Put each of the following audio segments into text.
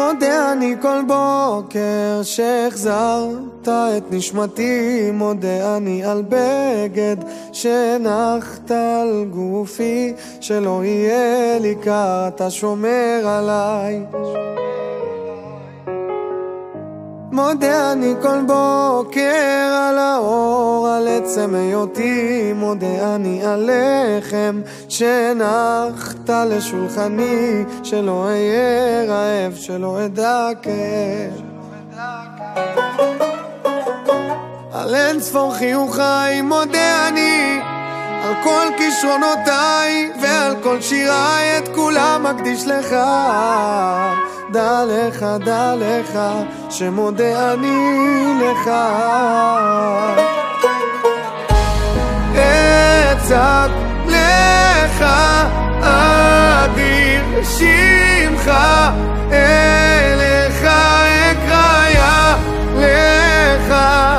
מודה אני כל בוקר שהחזרת את נשמתי, מודה אני על בגד שנחת על גופי, שלא יהיה לי קר, אתה שומר עליי. מודה אני כל בוקר על האור, על עצם היותי, מודה אני על לחם שנחת לשולחני, שלא אהיה רעב, שלא אדע כאב. על אין ספור חיוכי מודה אני, על כל כישרונותיי ועל כל שיריי, את כולם מקדיש לך. דע לך שמודה אני לך. אצעק לך אדיר שמך, אליך אקרא לך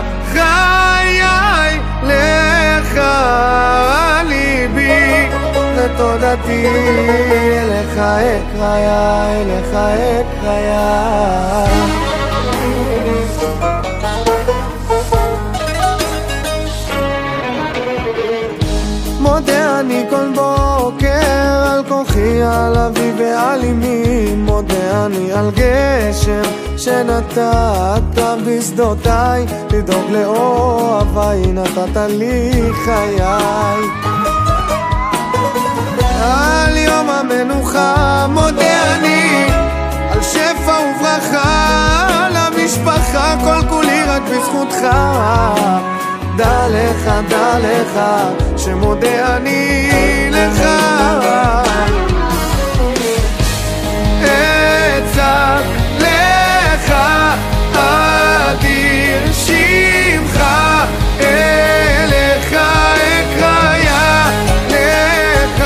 חיי, לך ליבי ותודתי, אליך אקרא אליך אקרא. מודה אני כל בוקר על כוחי, על אבי ועל אמי, מודה אני על גשם שנתת בשדותיי, לדאוג לאוהביי נתת לי חיי. על יום המנוחה מודה אני, על שפע וברכה למשפחה, כל כולי רק בזכותך. דע לך שמודה אני לך. אצעק לך אדיר שמך, אליך אקרא לך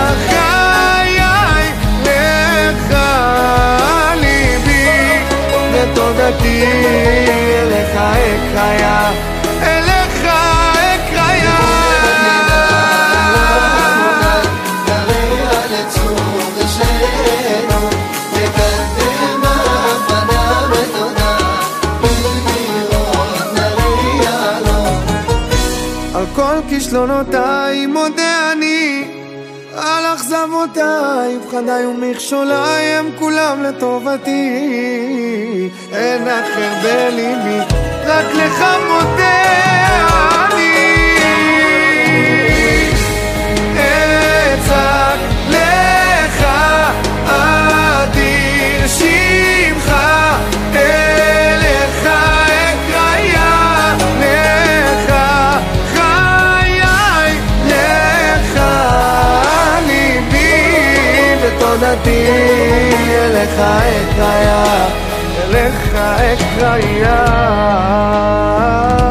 חיי, לך ליבי ותודתי, אליך אקרא כל כישלונותיי מודה אני, על אכזבותיי פחדיי ומכשוליי, הם כולם לטובתי, אין אחר בליבי, רק לך מודה אני. אצעק לך אדיר שמך, אליך אקרא לך תודתי, אליך אקרא אליך אקרא.